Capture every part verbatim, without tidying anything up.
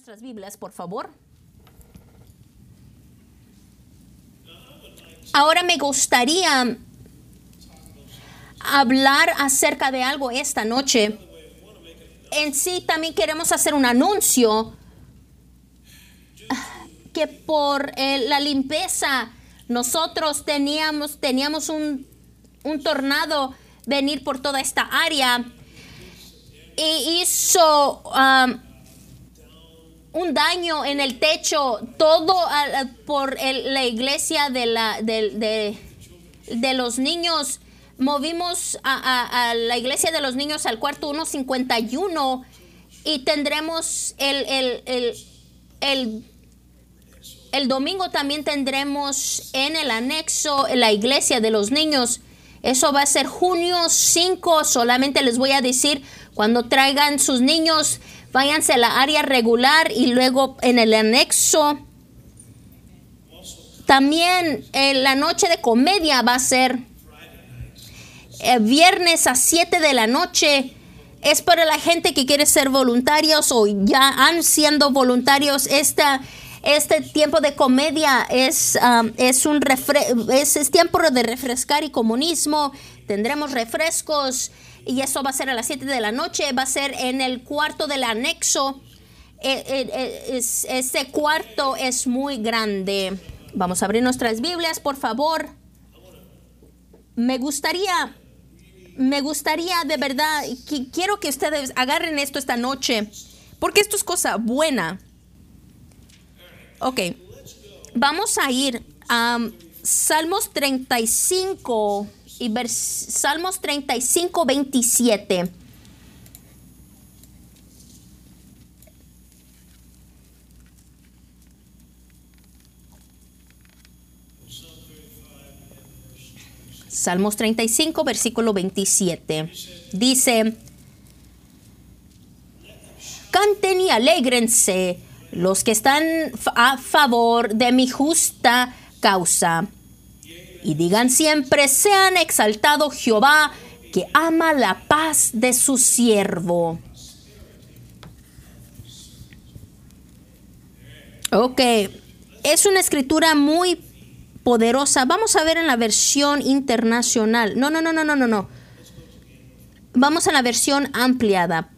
nuestras Biblias, por favor. Ahora me gustaría hablar acerca de algo esta noche. En sí también queremos hacer un anuncio que por eh, la limpieza nosotros teníamos, teníamos un, un tornado venir por toda esta área y hizo um, un daño en el techo, todo uh, por el, la iglesia de, la, de, de, de los niños. Movimos a, a, a la iglesia de los niños al cuarto ciento cincuenta y uno y tendremos el, el, el, el, el domingo también tendremos en el anexo la iglesia de los niños. Eso va a ser junio cinco. Solamente les voy a decir, cuando traigan sus niños, váyanse a la área regular y luego en el anexo. También en la noche de comedia va a ser eh, viernes a siete de la noche. Es para la gente que quiere ser voluntarios o ya han siendo voluntarios. Esta, este tiempo de comedia es, um, es, un refre es, es tiempo de refrescar y comunismo. Tendremos refrescos. Y eso va a ser a las siete de la noche. Va a ser en el cuarto del anexo. Eh, eh, eh, es, ese cuarto es muy grande. Vamos a abrir nuestras Biblias, por favor. Me gustaría, me gustaría de verdad, que, quiero que ustedes agarren esto esta noche, porque esto es cosa buena. Ok, vamos a ir a um, Salmos treinta y cinco. Y vers Salmos treinta y cinco, veintisiete. Salmos treinta y cinco, versículo veintisiete. Dice: canten y alégrense los que están a favor de mi justa causa. Y digan siempre, sean exaltado Jehová, que ama la paz de su siervo. Ok, es una escritura muy poderosa. Vamos a ver en la versión internacional. No, no, no, no, no, no, no. Vamos a la versión ampliada.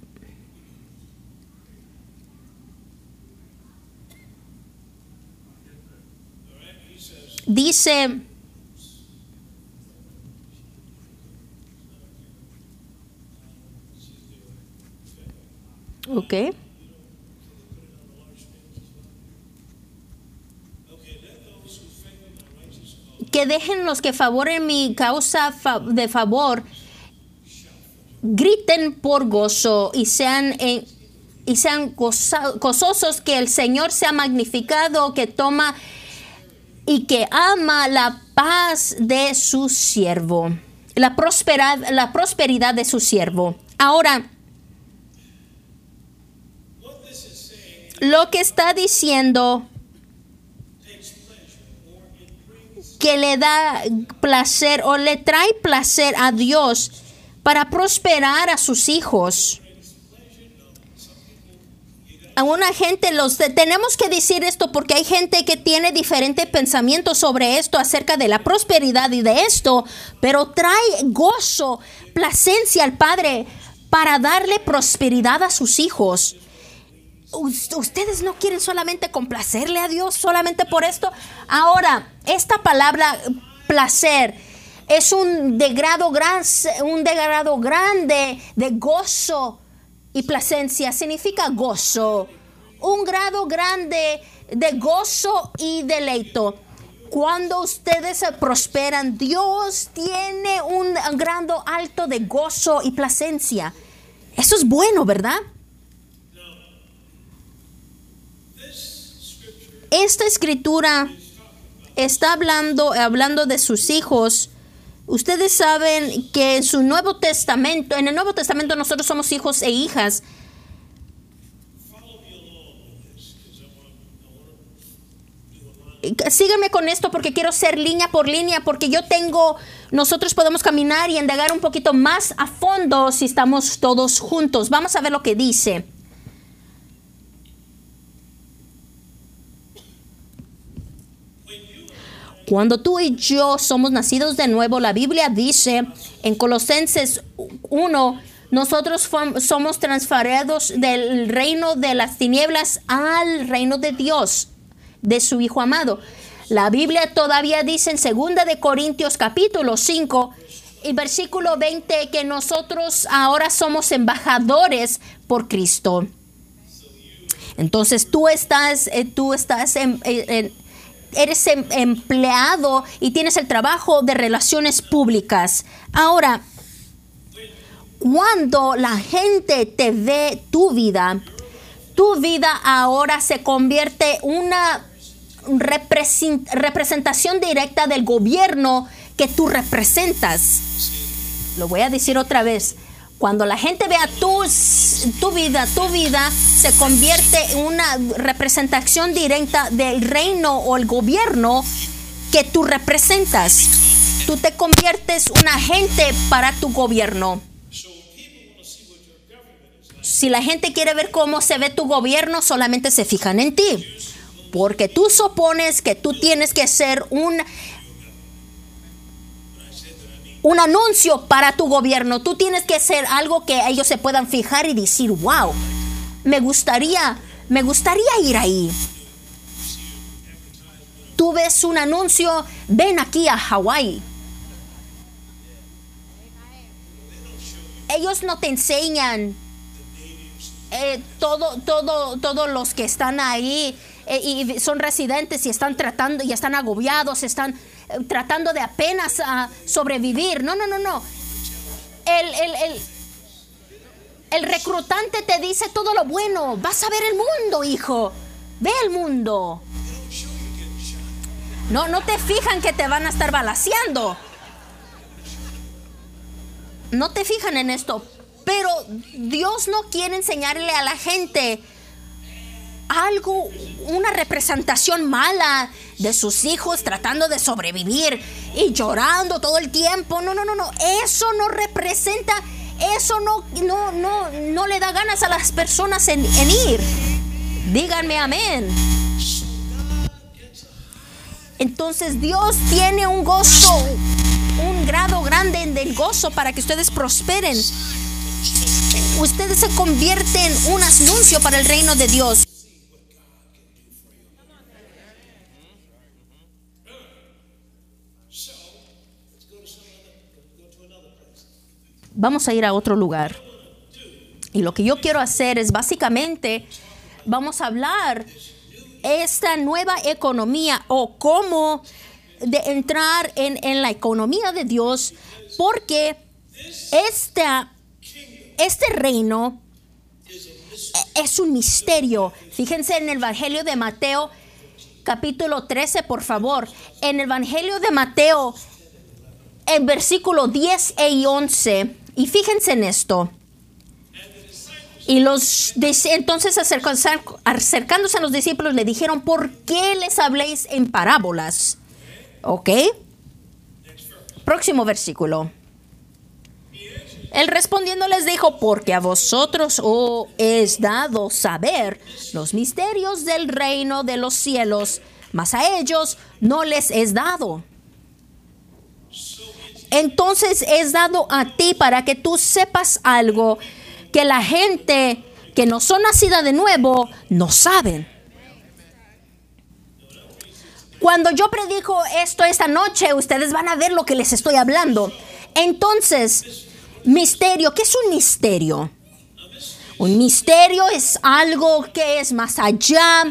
Dice: ok. Que dejen los que favoren mi causa de favor, griten por gozo y sean, en, y sean goza, gozosos, que el Señor sea magnificado, que toma y que ama la paz de su siervo, la prosperidad, la prosperidad de su siervo. Ahora, lo que está diciendo que le da placer o le trae placer a Dios para prosperar a sus hijos. A una gente los de, tenemos que decir esto porque hay gente que tiene diferentes pensamientos sobre esto acerca de la prosperidad y de esto, pero trae gozo, placencia al Padre para darle prosperidad a sus hijos. Ustedes no quieren solamente complacerle a Dios solamente por esto. Ahora, esta palabra placer es un degrado, gran, un degrado grande de gozo y placencia. Significa gozo, un grado grande de gozo y deleito. Cuando ustedes prosperan, Dios tiene un grado alto de gozo y placencia. Eso es bueno, ¿verdad? Esta escritura está hablando, hablando de sus hijos. Ustedes saben que en su Nuevo Testamento, en el Nuevo Testamento nosotros somos hijos e hijas. Síganme con esto porque quiero ser línea por línea, porque yo tengo, nosotros podemos caminar y indagar un poquito más a fondo si estamos todos juntos. Vamos a ver lo que dice. Cuando tú y yo somos nacidos de nuevo, la Biblia dice en Colosenses uno, nosotros somos transferidos del reino de las tinieblas al reino de Dios, de su Hijo amado. La Biblia todavía dice en segunda de Corintios capítulo cinco y versículo veinte que nosotros ahora somos embajadores por Cristo. Entonces tú estás, eh, tú estás en, en, eres em, empleado y tienes el trabajo de relaciones públicas. Ahora, cuando la gente te ve tu vida, tu vida ahora se convierte en una representación directa del gobierno que tú representas. Lo voy a decir otra vez. Cuando la gente vea tu, tu vida, tu vida se convierte en una representación directa del reino o el gobierno que tú representas. Tú te conviertes un agente para tu gobierno. Si la gente quiere ver cómo se ve tu gobierno, solamente se fijan en ti. Porque tú supones que tú tienes que ser un, un anuncio para tu gobierno. Tú tienes que ser algo que ellos se puedan fijar y decir, wow, me gustaría, me gustaría ir ahí. Tú ves un anuncio, ven aquí a Hawái. Ellos no te enseñan eh, todo, todo, todos los que están ahí eh, y son residentes y están tratando y están agobiados, están eh, tratando de apenas uh, sobrevivir. No, no, no, no. El, el, el, el reclutante te dice todo lo bueno. Vas a ver el mundo, hijo. Ve el mundo. No, no te fijan que te van a estar balaceando. No te fijan en esto. Pero Dios no quiere enseñarle a la gente algo, una representación mala de sus hijos tratando de sobrevivir y llorando todo el tiempo. No, no, no, no. Eso no representa, eso no, no, no, no le da ganas a las personas en, en ir. Díganme amén. Entonces Dios tiene un gozo, un grado grande del gozo para que ustedes prosperen. Ustedes se convierten en un anuncio para el reino de Dios. Vamos a ir a otro lugar. Y lo que yo quiero hacer es básicamente, vamos a hablar esta nueva economía o cómo de entrar en, en la economía de Dios, porque esta Este reino es un misterio. Fíjense en el Evangelio de Mateo, capítulo trece, por favor. En el Evangelio de Mateo, en versículo diez y once. Y fíjense en esto. Y los entonces acercándose a los discípulos le dijeron, ¿por qué les habléis en parábolas? ¿Ok? Próximo versículo. Él respondiendo les dijo, porque a vosotros os es dado saber los misterios del reino de los cielos, mas a ellos no les es dado. Entonces es dado a ti para que tú sepas algo que la gente que no son nacida de nuevo no saben. Cuando yo predico esto esta noche, ustedes van a ver lo que les estoy hablando. Entonces, misterio, ¿qué es un misterio? Un misterio es algo que es más allá,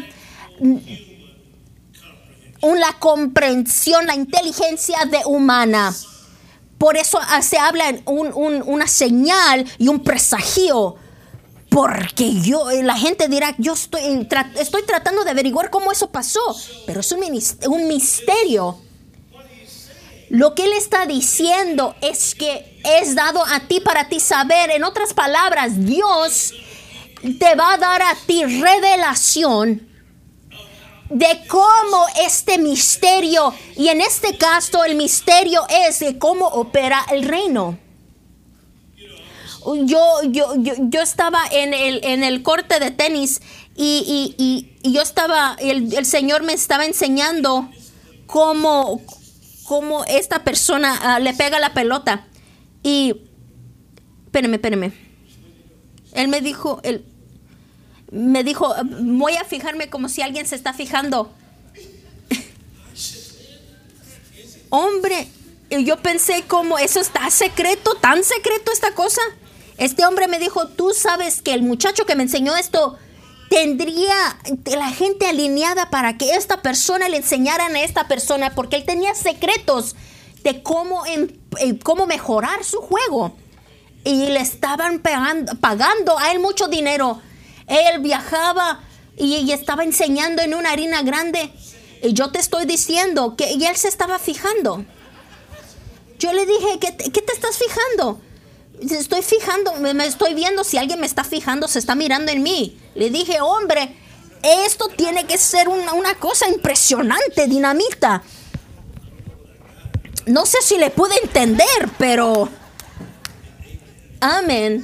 una comprensión, la inteligencia de humana. Por eso se habla un, un, una señal y un presagio. Porque yo, la gente dirá, yo estoy, tra- estoy tratando de averiguar cómo eso pasó. Pero es un, un misterio. Lo que él está diciendo es que es dado a ti para ti saber. En otras palabras, Dios te va a dar a ti revelación de cómo este misterio, y en este caso el misterio es de cómo opera el reino. Yo, yo, yo, yo estaba en el, en el corte de tenis y, y, y, y yo estaba, el, el Señor me estaba enseñando cómo, cómo esta persona uh, le pega la pelota. Y, espérame, espérame. Él me dijo, él me dijo, voy a fijarme como si alguien se está fijando. Hombre, yo pensé como eso está secreto, tan secreto esta cosa. Este hombre me dijo, tú sabes que el muchacho que me enseñó esto tendría la gente alineada para que esta persona le enseñaran a esta persona, porque él tenía secretos de cómo, en, en cómo mejorar su juego. Y le estaban pagando, pagando a él mucho dinero. Él viajaba y, y estaba enseñando en una harina grande. Y yo te estoy diciendo que y él se estaba fijando. Yo le dije, ¿qué, qué te estás fijando? Estoy fijando, me, me estoy viendo si alguien me está fijando, se está mirando en mí. Le dije, hombre, esto tiene que ser una, una cosa impresionante, dinamita. No sé si le pude entender, pero... Amén.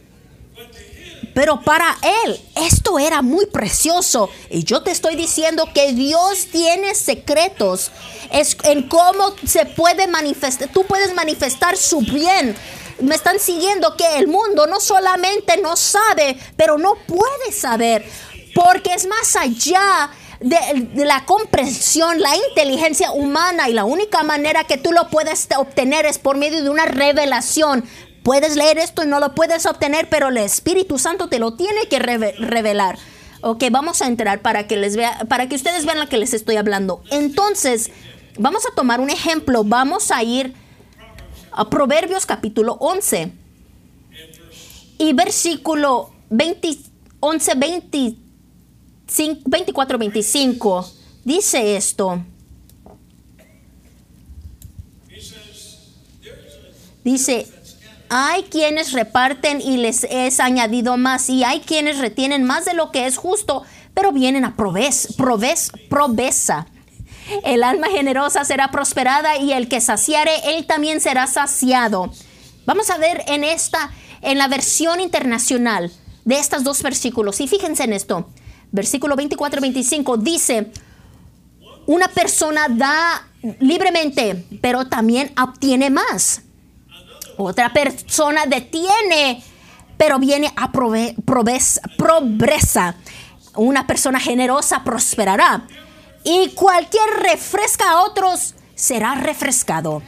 Pero para él, esto era muy precioso. Y yo te estoy diciendo que Dios tiene secretos. Es en cómo se puede manifestar. Tú puedes manifestar su bien. Me están siguiendo que el mundo no solamente no sabe, pero no puede saber. Porque es más allá de, de la comprensión, la inteligencia humana. Y la única manera que tú lo puedes obtener es por medio de una revelación. Puedes leer esto y no lo puedes obtener, pero el Espíritu Santo te lo tiene que reve- revelar. Ok, vamos a entrar para que les vea, para que ustedes vean lo que les estoy hablando. Entonces, vamos a tomar un ejemplo. Vamos a ir a Proverbios capítulo once y versículo veinte, once, veinticinco, veinticuatro, veinticinco. Dice esto. Dice, hay quienes reparten y les es añadido más, y hay quienes retienen más de lo que es justo, pero vienen a proves, proves, proveza. El alma generosa será prosperada, y el que saciare, él también será saciado. Vamos a ver en esta, en la versión internacional de estos dos versículos, y fíjense en esto. Versículo veinticuatro veinticinco dice, una persona da libremente, pero también obtiene más. Otra persona detiene, pero viene a prove, proves, progresa. Una persona generosa prosperará. Y cualquier refresca a otros será refrescado.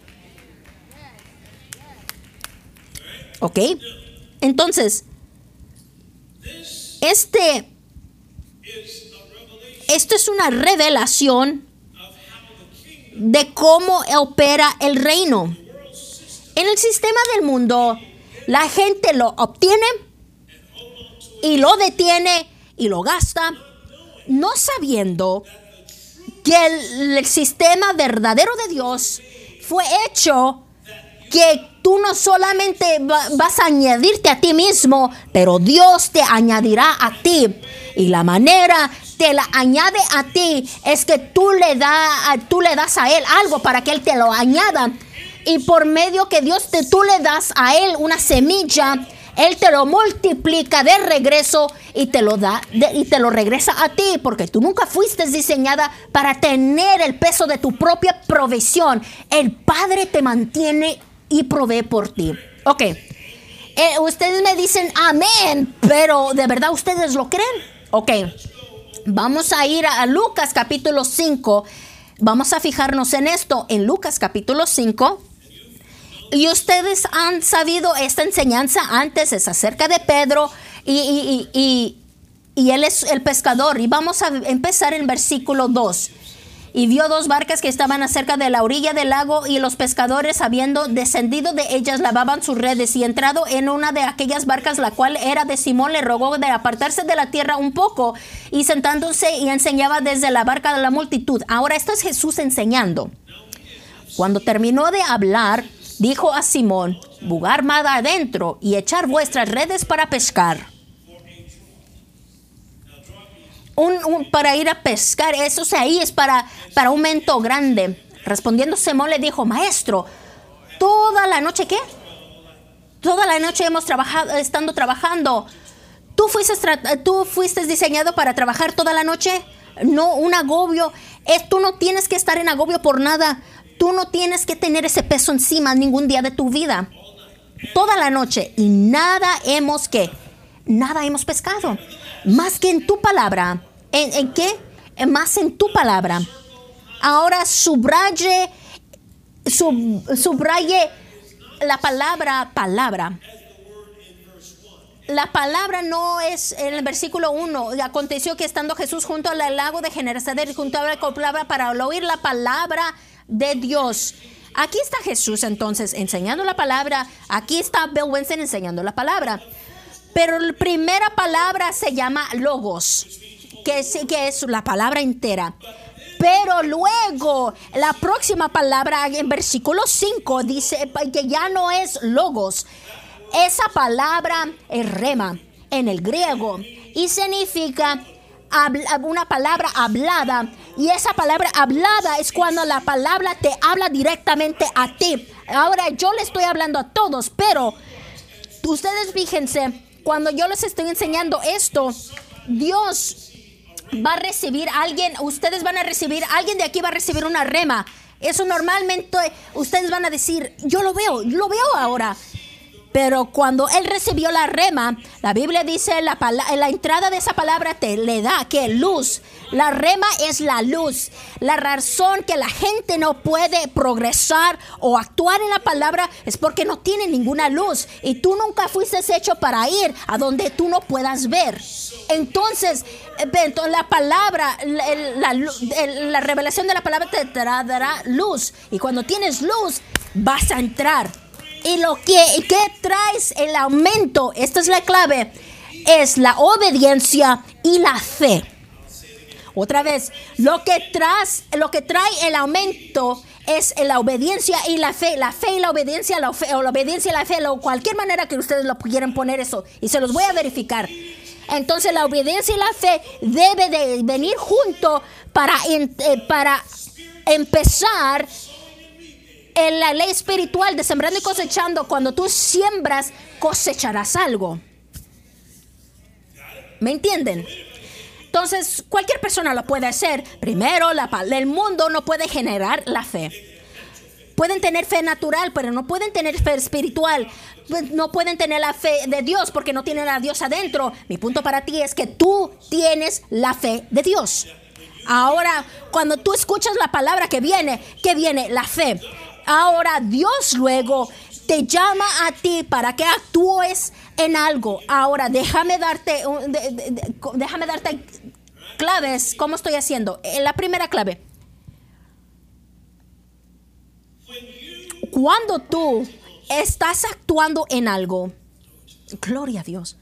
¿Ok? Entonces, este, esto es una revelación de cómo opera el reino. En el sistema del mundo, la gente lo obtiene y lo detiene y lo gasta, no sabiendo que el, el sistema verdadero de Dios fue hecho que tú no solamente va, vas a añadirte a ti mismo, pero Dios te añadirá a ti. Y la manera te la añade a ti es que tú le, da, tú le das a Él algo para que Él te lo añada. Y por medio que Dios te, tú le das a Él una semilla, Él te lo multiplica de regreso y te lo da de, y te lo regresa a ti, porque tú nunca fuiste diseñada para tener el peso de tu propia provisión. El Padre te mantiene y provee por ti. Ok, eh, ustedes me dicen amén, pero ¿de verdad ustedes lo creen? Ok, vamos a ir a, a Lucas capítulo cinco. Vamos a fijarnos en esto, en Lucas capítulo cinco. Y ustedes han sabido esta enseñanza antes, es acerca de Pedro y, y, y, y, y él es el pescador. Y vamos a empezar en versículo dos. Y vio dos barcas que estaban acerca de la orilla del lago, y los pescadores, habiendo descendido de ellas, lavaban sus redes. Y entrado en una de aquellas barcas, la cual era de Simón, le rogó de apartarse de la tierra un poco, y sentándose y enseñaba desde la barca a la multitud. Ahora esto es Jesús enseñando. Cuando terminó de hablar, dijo a Simón, bugar mar adentro y echar vuestras redes para pescar. Un, un, para ir a pescar, eso o sea, ahí es para, para un mento grande. Respondiendo Simón le dijo, maestro, toda la noche, ¿qué? Toda la noche hemos trabajado, estando trabajando. ¿Tú fuiste, tú fuiste diseñado para trabajar toda la noche? no un agobio. Es, tú no tienes que estar en agobio por nada. Tú no tienes que tener ese peso encima ningún día de tu vida. Toda la noche. Y nada hemos que, nada hemos pescado. Más que en tu palabra. ¿En, en qué? Más en tu palabra. Ahora subraye, sub, subraye la palabra, palabra. La palabra no es, en el versículo uno, aconteció que estando Jesús junto al lago de Genesaret, junto a la palabra para oír la palabra de Dios. Aquí está Jesús entonces enseñando la palabra. Aquí está Bill Winston enseñando la palabra. Pero la primera palabra se llama logos, que es, que es la palabra entera. Pero luego la próxima palabra en versículo cinco dice que ya no es logos. Esa palabra es rema en el griego y significa una palabra hablada. Y esa palabra hablada es cuando la palabra te habla directamente a ti. Ahora yo le estoy hablando a todos, pero ustedes fíjense, cuando yo les estoy enseñando esto, Dios va a recibir a alguien, ustedes van a recibir, alguien de aquí va a recibir una rema. Eso normalmente ustedes van a decir, yo lo veo, yo lo veo ahora. Pero cuando él recibió la rema, la Biblia dice, la, la entrada de esa palabra te le da que luz. La rema es la luz. La razón que la gente no puede progresar o actuar en la palabra es porque no tiene ninguna luz. Y tú nunca fuiste hecho para ir a donde tú no puedas ver. Entonces, la palabra, la, la, la, la revelación de la palabra te dará luz. Y cuando tienes luz, vas a entrar. Y lo que, que traes el aumento, esta es la clave, es la obediencia y la fe. Otra vez, lo que traes, lo que trae el aumento es la obediencia y la fe. La fe y la obediencia, la, fe, o la obediencia y la fe, o cualquier manera que ustedes lo quieran poner eso. Y se los voy a verificar. Entonces la obediencia y la fe debe de venir junto para, eh, para empezar en la ley espiritual de sembrando y cosechando. Cuando tú siembras, cosecharás algo. ¿Me entienden? Entonces, cualquier persona lo puede hacer. Primero, la, el mundo no puede generar la fe. Pueden tener fe natural, pero no pueden tener fe espiritual. No pueden tener la fe de Dios porque no tienen a Dios adentro. Mi punto para ti es que tú tienes la fe de Dios. Ahora, cuando tú escuchas la palabra que viene, ¿qué viene? La fe. Ahora Dios luego te llama a ti para que actúes en algo. Ahora déjame darte, de, de, de, déjame darte claves. ¿Cómo estoy haciendo? La primera clave. Cuando tú estás actuando en algo, gloria a Dios,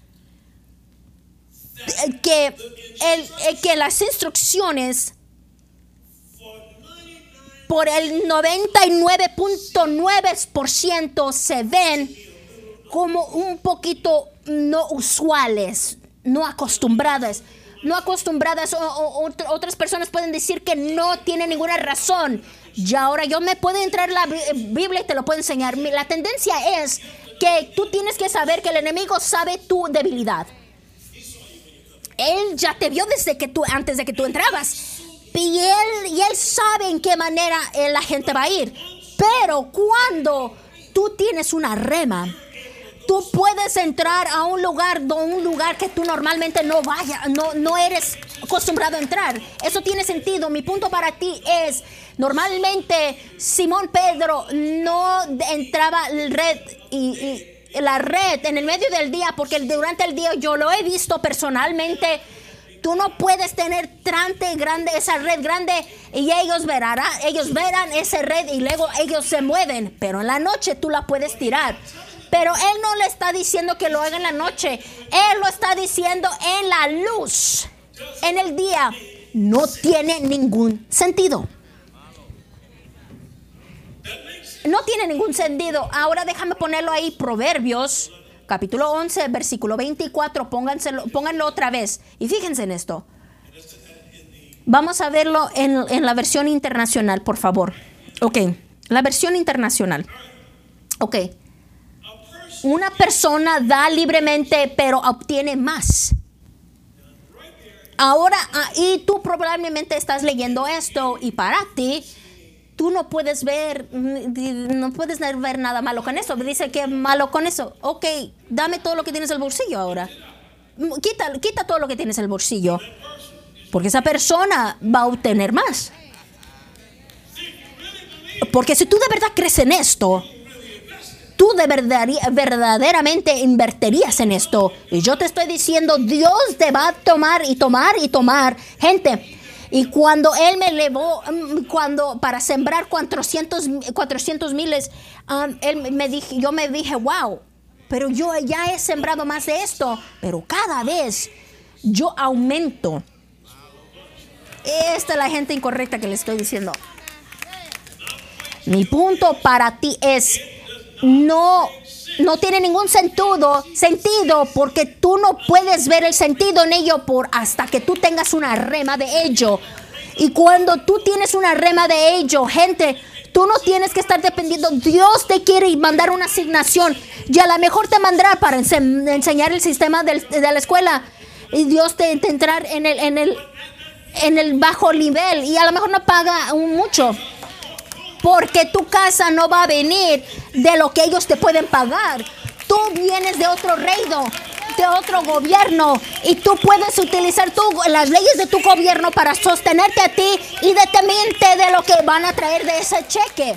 que, el, que las instrucciones por el noventa y nueve punto nueve por ciento se ven como un poquito no usuales, no acostumbradas. No acostumbradas, o, o, otras personas pueden decir que no tienen ninguna razón. Y ahora yo me puedo entrar en la Biblia y te lo puedo enseñar. La tendencia es que tú tienes que saber que el enemigo sabe tu debilidad. Él ya te vio desde que tú, antes de que tú entrabas. Y él, y él sabe en qué manera la gente va a ir. Pero cuando tú tienes una rema, tú puedes entrar a un lugar, un lugar que tú normalmente no vayas, no, no eres acostumbrado a entrar. Eso tiene sentido. Mi punto para ti es, normalmente Simón Pedro no entraba al red y, y la red en el medio del día, porque durante el día yo lo he visto personalmente. Tú no puedes tener trante grande, esa red grande, y ellos verán, ellos verán esa red y luego ellos se mueven. Pero en la noche tú la puedes tirar. Pero él no le está diciendo que lo haga en la noche. Él lo está diciendo en la luz. En el día no tiene ningún sentido. No tiene ningún sentido. Ahora déjame ponerlo ahí. Proverbios, capítulo once, versículo veinticuatro. Pónganselo, pónganlo otra vez. Y fíjense en esto. Vamos a verlo en, en la versión internacional, por favor. Ok. La versión internacional. Ok. Una persona da libremente, pero obtiene más. Ahora, ah, y tú probablemente estás leyendo esto y para ti, tú no puedes ver, no puedes ver nada malo con eso. Dice que malo con eso. Ok, dame todo lo que tienes en el bolsillo ahora. Quita, quita todo lo que tienes en el bolsillo. Porque esa persona va a obtener más. Porque si tú de verdad crees en esto, tú de verdad, verdaderamente invertirías en esto. Y yo te estoy diciendo, Dios te va a tomar y tomar y tomar. Gente, y cuando Él me elevó, cuando para sembrar cuatrocientos miles, um, él me dije, yo me dije, wow, pero yo ya he sembrado más de esto. Pero cada vez yo aumento. Esta es la gente incorrecta que le estoy diciendo. Mi punto para ti es, no, no tiene ningún sentido, sentido porque tú no puedes ver el sentido en ello por hasta que tú tengas una rema de ello. Y cuando tú tienes una rema de ello, gente, tú no tienes que estar dependiendo. Dios te quiere mandar una asignación y a lo mejor te mandará para ense- enseñar el sistema del, de la escuela. Y Dios te, te entrar en el, en el, en el bajo nivel y a lo mejor no paga mucho. Porque tu casa no va a venir de lo que ellos te pueden pagar. Tú vienes de otro reino, de otro gobierno, y tú puedes utilizar tu, las leyes de tu gobierno para sostenerte a ti y detenerte de lo que van a traer de ese cheque.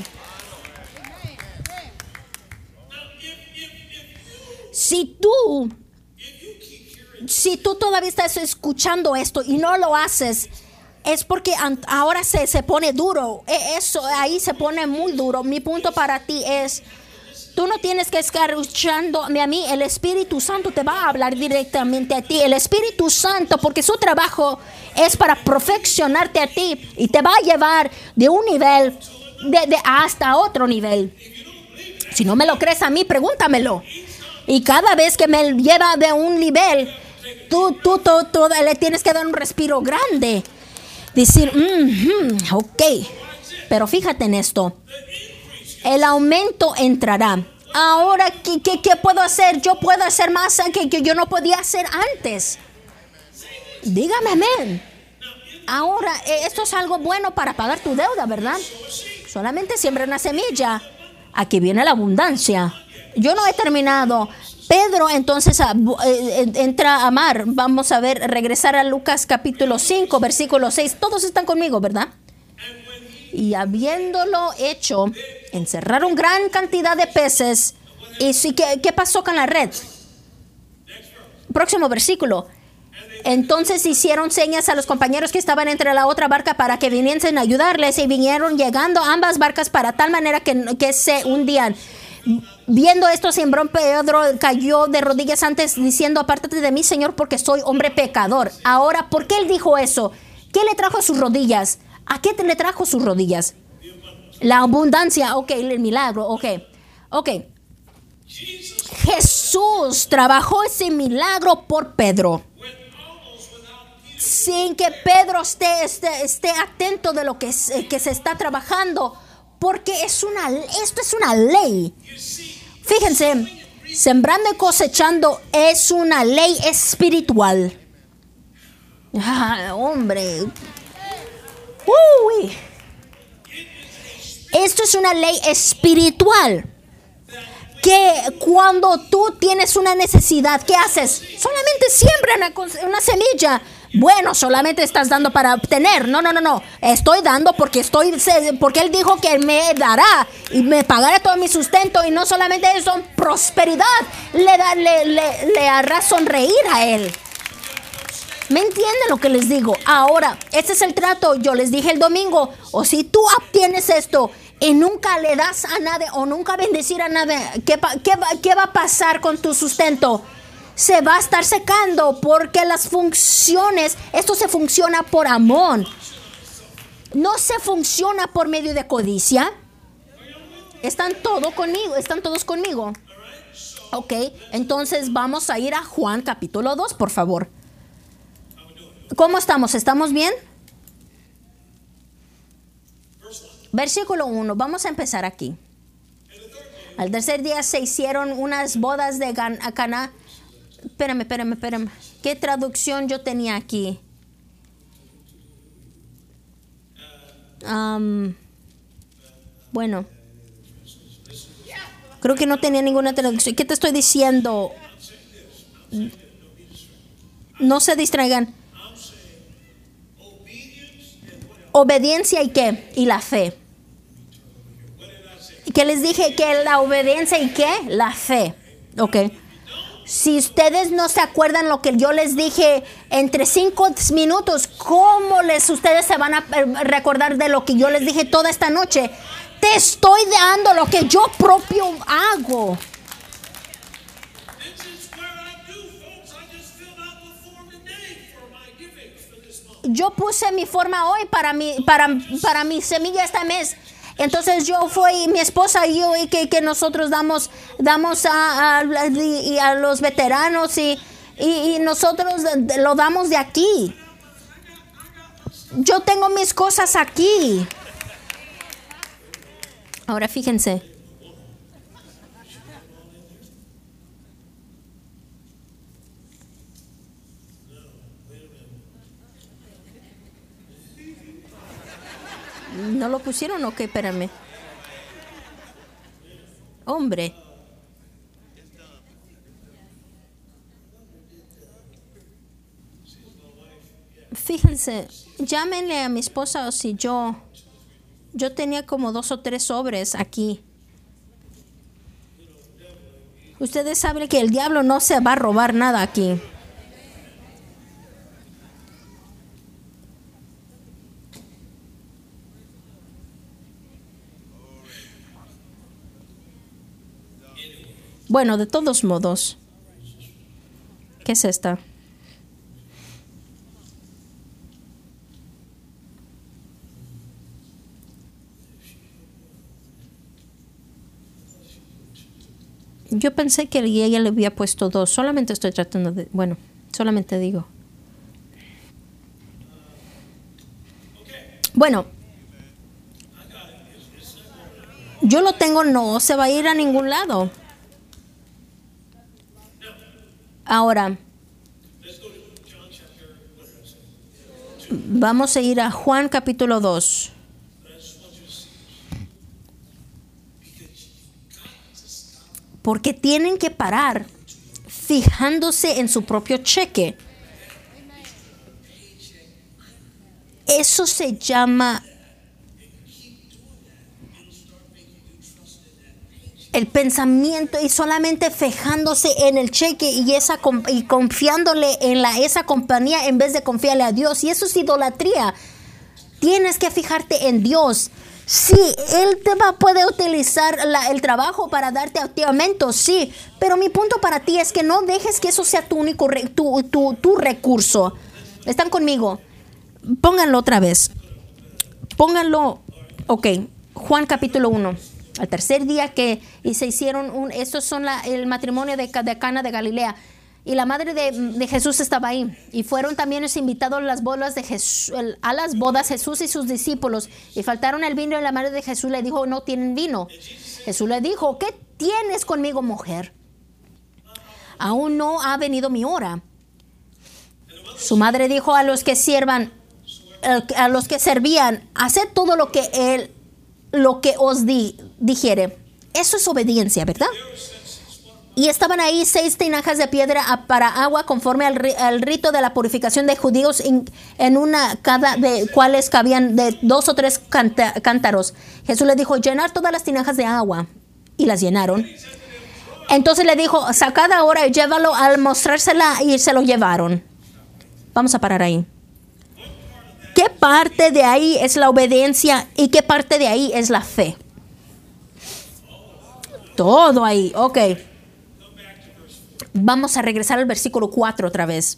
Si tú, si tú todavía estás escuchando esto y no lo haces, es porque ahora se, se pone duro. Eso ahí se pone muy duro. Mi punto para ti es, tú no tienes que estar escuchándome a mí. El Espíritu Santo te va a hablar directamente a ti. El Espíritu Santo, porque su trabajo es para perfeccionarte a ti y te va a llevar de un nivel de, de hasta otro nivel. Si no me lo crees a mí, pregúntamelo. Y cada vez que me lleva de un nivel, tú, tú, tú, tú le tienes que dar un respiro grande. Decir, mm-hmm, ok, pero fíjate en esto, el aumento entrará. Ahora, ¿qué, qué, qué puedo hacer? Yo puedo hacer más que, que yo no podía hacer antes. Dígame, amén. Ahora, esto es algo bueno para pagar tu deuda, ¿verdad? Solamente siembra una semilla. Aquí viene la abundancia. Yo no he terminado. Pedro entonces entra a mar. Vamos a ver, regresar a Lucas capítulo cinco, versículo seis. Todos están conmigo, ¿verdad? Y habiéndolo hecho, encerraron gran cantidad de peces. ¿Y sí, ¿qué, qué pasó con la red? Próximo versículo. Entonces hicieron señas a los compañeros que estaban entre la otra barca para que viniesen a ayudarles, y vinieron llegando ambas barcas para tal manera que, que se hundían. Viendo esto, Simón Pedro cayó de rodillas antes, diciendo, apártate de mí, Señor, porque soy hombre pecador. Ahora, ¿por qué él dijo eso? ¿Qué le trajo a sus rodillas? ¿A qué le trajo sus rodillas? La abundancia, ok, el milagro, ok, ok. Jesús trabajó ese milagro por Pedro, sin que Pedro esté, esté, esté atento de lo que, que se está trabajando. Porque es una, esto es una ley. Fíjense, sembrando y cosechando es una ley espiritual. Ah, hombre. Uy. Esto es una ley espiritual. Que cuando tú tienes una necesidad, ¿qué haces? Solamente siembra una, una semilla. Bueno, solamente estás dando para obtener. No, no, no, no. Estoy dando porque estoy, porque Él dijo que me dará y me pagará todo mi sustento. Y no solamente eso, prosperidad le, da, le, le, le hará sonreír a Él. ¿Me entienden lo que les digo? Ahora, este es el trato. Yo les dije el domingo, o si tú obtienes esto y nunca le das a nadie o nunca bendecir a nadie, ¿qué, qué, qué va a pasar con tu sustento? Se va a estar secando porque las funciones, esto se funciona por amor. No se funciona por medio de codicia. ¿Están todos conmigo? ¿Están todos conmigo? Ok, entonces vamos a ir a Juan capítulo dos, por favor. ¿Cómo estamos? ¿Estamos bien? Versículo uno, vamos a empezar aquí. Al tercer día se hicieron unas bodas de Caná. Espérame, espérame, espérame. ¿Qué traducción yo tenía aquí? Um, bueno, creo que no tenía ninguna traducción. ¿Qué te estoy diciendo? No se distraigan. Obediencia y qué? Y la fe. ¿Y qué les dije? Que la obediencia y qué? La fe. Ok. Si ustedes no se acuerdan lo que yo les dije entre cinco minutos, ¿cómo les ustedes se van a recordar de lo que yo les dije toda esta noche? Te estoy dando lo que yo propio hago. Yo puse mi forma hoy para mi, para, para mi semilla este mes. Entonces yo fui, mi esposa y yo, y que, que nosotros damos, damos a, a, a los veteranos y, y, y nosotros lo damos de aquí. Yo tengo mis cosas aquí. Ahora fíjense. ¿No lo pusieron o qué? Espérame. Hombre. Fíjense, llámenle a mi esposa o si yo, yo tenía como dos o tres sobres aquí. Ustedes saben que el diablo no se va a robar nada aquí. Bueno, de todos modos, ¿qué es esta? Yo pensé que ella le había puesto dos. Solamente estoy tratando de... Bueno, solamente digo. Bueno. Yo lo tengo, no se va a ir a ningún lado. Ahora. Vamos a ir a Juan capítulo dos. Porque tienen que parar fijándose en su propio cheque. Eso se llama el pensamiento y solamente fijándose en el cheque y esa y confiándole en la esa compañía en vez de confiarle a Dios. Y eso es idolatría. Tienes que fijarte en Dios. Sí, Él te va, puede utilizar la, el trabajo para darte aumentos, sí, pero mi punto para ti es que no dejes que eso sea tu único, re, tu, tu, tu recurso. ¿Están conmigo? Pónganlo otra vez. Pónganlo, ok, Juan capítulo uno. Al tercer día que y se hicieron, un, estos son la, el matrimonio de, de Cana de Galilea. Y la madre de, de Jesús estaba ahí. Y fueron también los invitados a las bodas de Jesús, a las bodas Jesús y sus discípulos. Y faltaron el vino y la madre de Jesús le dijo, no tienen vino. Jesús le dijo, ¿qué tienes conmigo, mujer? Aún no ha venido mi hora. Su madre dijo a los que sirvan, a los que servían, haced todo lo que él, lo que os di, dijere. Eso es obediencia, ¿verdad? Y estaban ahí seis tinajas de piedra para agua conforme al, al rito de la purificación de judíos en, en una cada de cuales cabían de dos o tres canta, cántaros. Jesús le dijo, llenar todas las tinajas de agua. Y las llenaron. Entonces le dijo, sacad ahora y llévalo al mostrársela y se lo llevaron. Vamos a parar ahí. ¿Qué parte de ahí es la obediencia y qué parte de ahí es la fe? Todo ahí, ok. Vamos a regresar al versículo cuatro otra vez.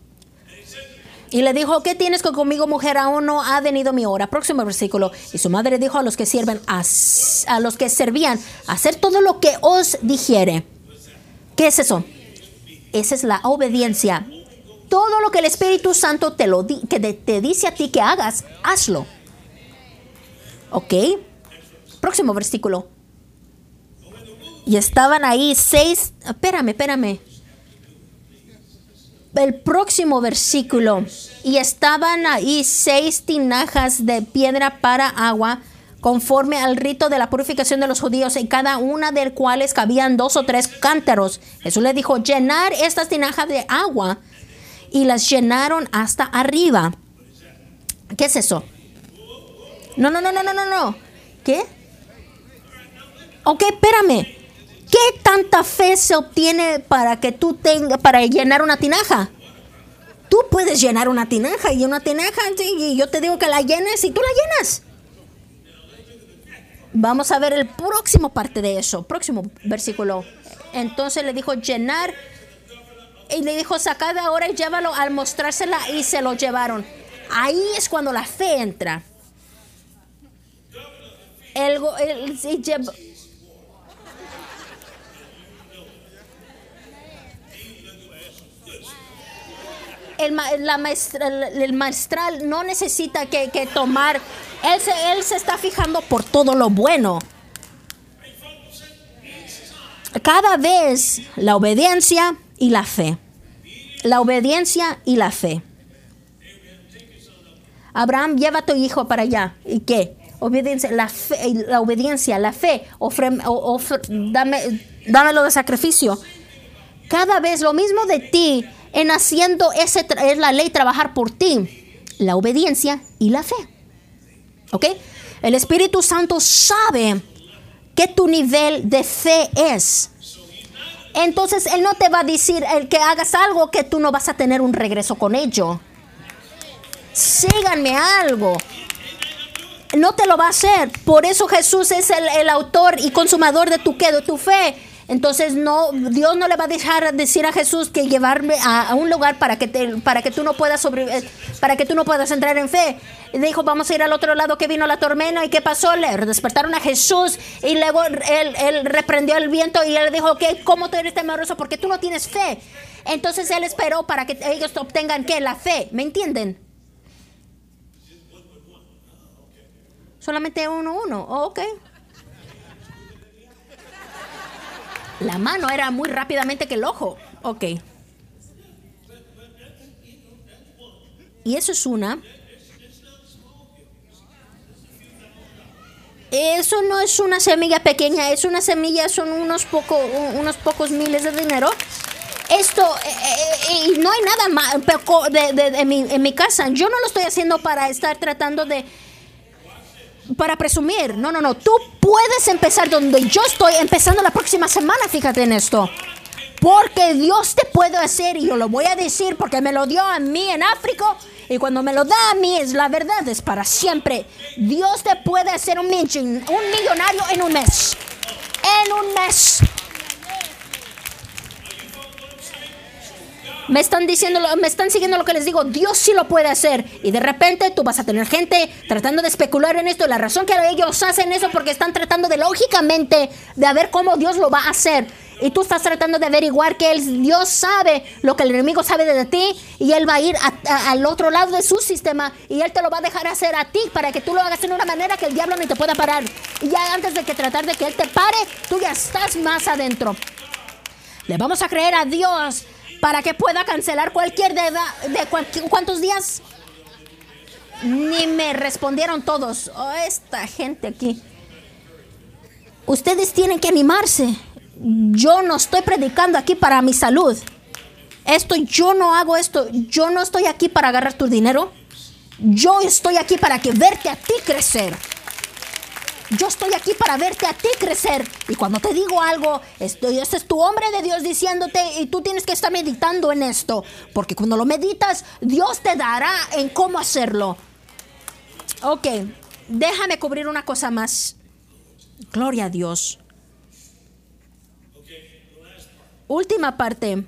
Y le dijo, ¿qué tienes conmigo, mujer? Aún no ha venido mi hora. Próximo versículo. Y su madre dijo a los que sirven, a, a los que servían, hacer todo lo que os dijere. ¿Qué es eso? Esa es la obediencia. Todo lo que el Espíritu Santo te, lo di, que te, te dice a ti que hagas, hazlo. ¿Ok? Próximo versículo. Y estaban ahí seis... Espérame, espérame. el próximo versículo. Y estaban ahí seis tinajas de piedra para agua, conforme al rito de la purificación de los judíos, en cada una de las cuales cabían dos o tres cántaros. Jesús le dijo, llenar estas tinajas de agua, y las llenaron hasta arriba. ¿Qué es eso? No, no, no, no, no, no, no. ¿Qué? Ok, espérame. ¿Qué tanta fe se obtiene para que tú tengas, para llenar una tinaja? Tú puedes llenar una tinaja y una tinaja, y yo te digo que la llenes y tú la llenas. Vamos a ver el próximo parte de eso, próximo versículo. Entonces le dijo llenar, y le dijo sacad ahora y llévalo, al mostrársela, y se lo llevaron. Ahí es cuando la fe entra. El, el, el, el El, la maestra, el, el maestral no necesita que, que tomar, él se, él se está fijando por todo lo bueno. Cada vez la obediencia y la fe. La obediencia y la fe. Abraham, lleva a tu hijo para allá. ¿Y qué? Obediencia, la fe, la obediencia, la fe. Ofre, ofre, dame, dámelo de sacrificio. Cada vez lo mismo de ti. En haciendo ese es la ley trabajar por ti, la obediencia y la fe. ¿Ok? El Espíritu Santo sabe que tu nivel de fe es. Entonces Él no te va a decir el que hagas algo que tú no vas a tener un regreso con ello. Síganme algo. No te lo va a hacer. Por eso Jesús es el, el autor y consumador de tu, ¿qué? De tu fe. Entonces no, Dios no le va a dejar decir a Jesús que llevarme a, a un lugar para que te, para que tú no puedas sobre, para que tú no puedas entrar en fe. Y dijo, vamos a ir al otro lado, que vino la tormenta. ¿Y qué pasó? Le despertaron a Jesús, y luego él, él reprendió el viento, y él le dijo, ¿qué? ¿Cómo tú eres temeroso? Porque tú no tienes fe. Entonces él esperó para que ellos obtengan, ¿qué? La fe. ¿Me entienden? Solamente uno, uno. Oh, ok. La mano era muy rápidamente que el ojo. Ok. Y eso es una. Eso no es una semilla pequeña. Es una semilla, son unos, poco, unos pocos miles de dinero. Esto, eh, eh, y no hay nada más de, de, de, en, mi, en mi casa. Yo no lo estoy haciendo para estar tratando de... para presumir. No, no, no. Tú puedes empezar donde yo estoy empezando la próxima semana. Fíjate en esto. Porque Dios te puede hacer, y yo lo voy a decir porque me lo dio a mí en África. Y cuando me lo da a mí, es la verdad, es para siempre. Dios te puede hacer un, un millonario en un mes. En un mes. Me están diciendo, me están siguiendo lo que les digo. Dios sí lo puede hacer. Y de repente tú vas a tener gente tratando de especular en esto. La razón que ellos hacen eso porque están tratando de lógicamente de ver cómo Dios lo va a hacer. Y tú estás tratando de averiguar que el, Dios sabe lo que el enemigo sabe de ti. Y Él va a ir a, a, al otro lado de su sistema. Y Él te lo va a dejar hacer a ti para que tú lo hagas en una manera que el diablo ni te pueda parar. Y ya antes de que tratar de que Él te pare, tú ya estás más adentro. Le vamos a creer a Dios para que pueda cancelar cualquier deuda de cualquier, ¿cuántos días? Ni me respondieron todos. Oh, esta gente aquí. Ustedes tienen que animarse. Yo no estoy predicando aquí para mi salud. Esto, yo no hago esto. Yo no estoy aquí para agarrar tu dinero. Yo estoy aquí para que verte a ti crecer. Yo estoy aquí para verte a ti crecer. Y cuando te digo algo, estoy, este es tu hombre de Dios diciéndote, y tú tienes que estar meditando en esto. Porque cuando lo meditas, Dios te dará en cómo hacerlo. Ok, déjame cubrir una cosa más. Gloria a Dios. Última parte.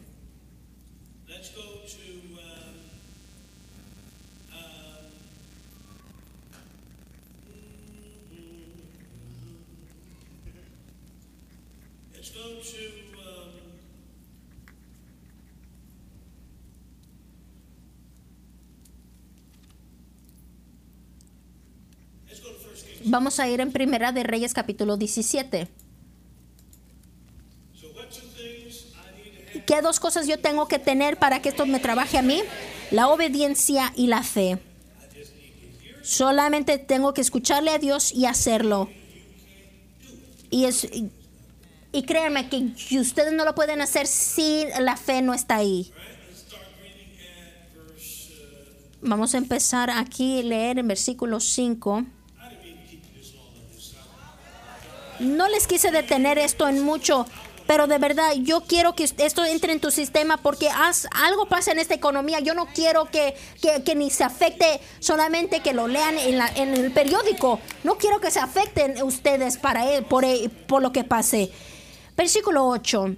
Vamos a ir en Primera de Reyes capítulo diecisiete. ¿Qué ¿qué dos cosas yo tengo que tener para que esto me trabaje a mí? La obediencia y la fe. Solamente tengo que escucharle a Dios y hacerlo. Y, es, y, y créanme que ustedes no lo pueden hacer si la fe no está ahí. Vamos a empezar aquí a leer en versículo cinco. No les quise detener esto en mucho, pero de verdad yo quiero que esto entre en tu sistema porque haz, algo pasa en esta economía. Yo no quiero que, que, que ni se afecte solamente que lo lean en, la, en el periódico. No quiero que se afecten ustedes para él, por, por lo que pase. Versículo ocho.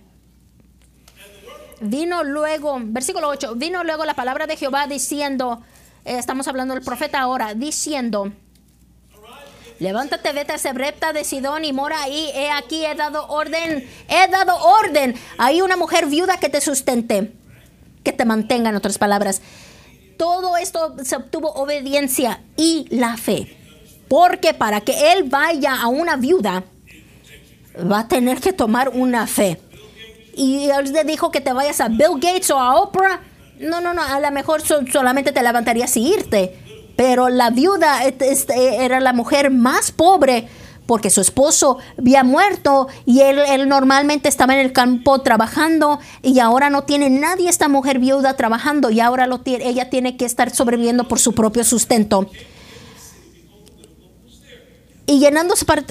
Vino luego, versículo ocho, vino luego la palabra de Jehová diciendo, eh, estamos hablando del profeta ahora, diciendo, levántate, vete a Sarepta de Sidón y mora ahí. He aquí, he dado orden, he dado orden. Hay una mujer viuda que te sustente, que te mantenga, en otras palabras. Todo esto se obtuvo obediencia y la fe. Porque para que él vaya a una viuda, va a tener que tomar una fe. Y él le dijo que te vayas a Bill Gates o a Oprah. No, no, no, a lo mejor so, solamente te levantarías y irte. Pero la viuda este, era la mujer más pobre porque su esposo había muerto y él, él normalmente estaba en el campo trabajando y ahora no tiene nadie esta mujer viuda trabajando y ahora lo tiene, ella tiene que estar sobreviviendo por su propio sustento. Y llenándose para...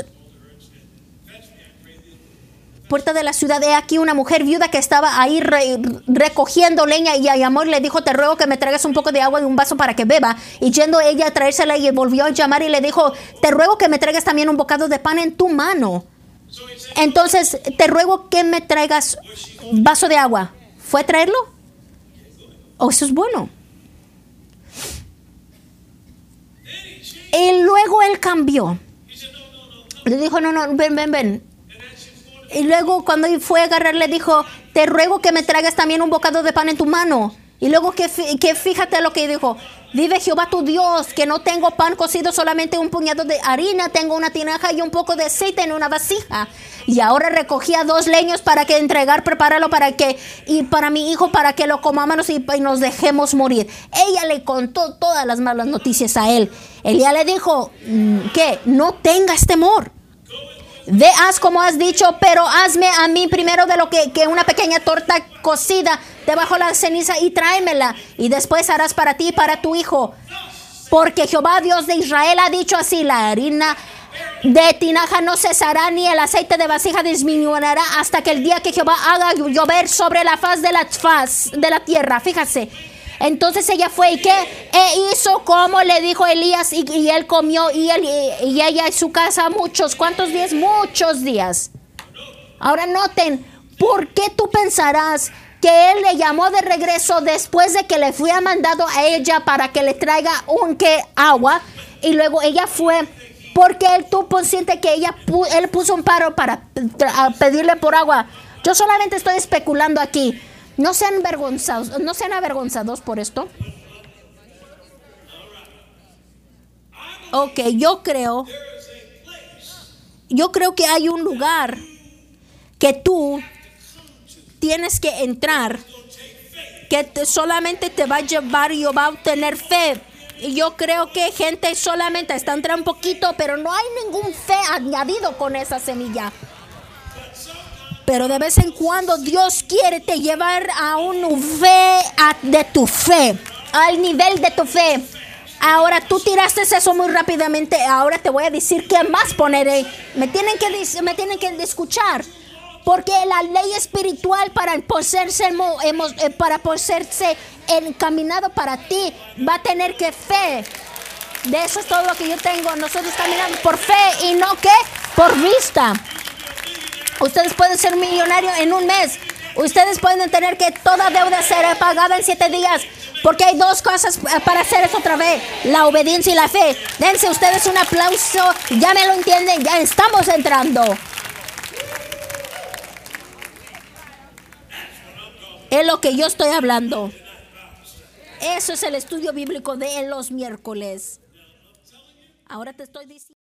puerta de la ciudad, he aquí una mujer viuda que estaba ahí re, recogiendo leña y llamó y le dijo, te ruego que me traigas un poco de agua en un vaso para que beba. Y yendo ella a traérsela y volvió a llamar y le dijo, te ruego que me traigas también un bocado de pan en tu mano. Entonces, te ruego que me traigas un vaso de agua. ¿Fue a traerlo? Oh, eso es bueno. Y luego él cambió. Le dijo, no, no, ven, ven, ven. Y luego cuando fue a agarrar le dijo, te ruego que me traigas también un bocado de pan en tu mano. Y luego que, que fíjate lo que dijo, vive Jehová tu Dios, que no tengo pan cocido, solamente un puñado de harina, tengo una tinaja y un poco de aceite en una vasija. Y ahora recogía dos leños para que entregar, prepáralo para que, y para mi hijo, para que lo comamos y, y nos dejemos morir. Ella le contó todas las malas noticias a él. Ella le dijo, ¿qué? No tengas temor. Ve, haz como has dicho, pero hazme a mí primero de lo que, que una pequeña torta cocida debajo de la ceniza y tráemela. Y después harás para ti y para tu hijo. Porque Jehová Dios de Israel ha dicho así, la harina de tinaja no cesará ni el aceite de vasija disminuirá hasta que el día que Jehová haga llover sobre la faz de la faz de la tierra. Fíjate. Entonces ella fue y ¿qué? E hizo como le dijo Elías y, y él comió y, él, y, y ella en su casa muchos. ¿Cuántos días? Muchos días. Ahora noten, ¿por qué tú pensarás que él le llamó de regreso después de que le fue mandado a ella para que le traiga un ¿qué? Agua? Y luego ella fue porque él tuvo consciente que ella él puso un paro para pedirle por agua. Yo solamente estoy especulando aquí. No sean avergonzados, no sean avergonzados por esto. Ok, yo creo, yo creo que hay un lugar que tú tienes que entrar, que te, solamente te va a llevar y va a obtener fe. Y yo creo que gente solamente está entrando un poquito, pero no hay ningún fe añadido con esa semilla. Pero de vez en cuando Dios quiere te llevar a un fe a, de tu fe, al nivel de tu fe. Ahora tú tiraste eso muy rápidamente. Ahora te voy a decir qué más poneré. Me tienen que, me tienen que escuchar. Porque la ley espiritual para poseerse, para poseerse encaminado para ti va a tener que fe. De eso es todo lo que yo tengo. Nosotros caminamos por fe y no ¿qué? Por vista. Ustedes pueden ser millonarios en un mes. Ustedes pueden tener que toda deuda ser pagada en siete días. Porque hay dos cosas para hacer eso otra vez. La obediencia y la fe. Dense ustedes un aplauso. Ya me lo entienden. Ya estamos entrando. Es lo que yo estoy hablando. Eso es el estudio bíblico de los miércoles. Ahora te estoy diciendo.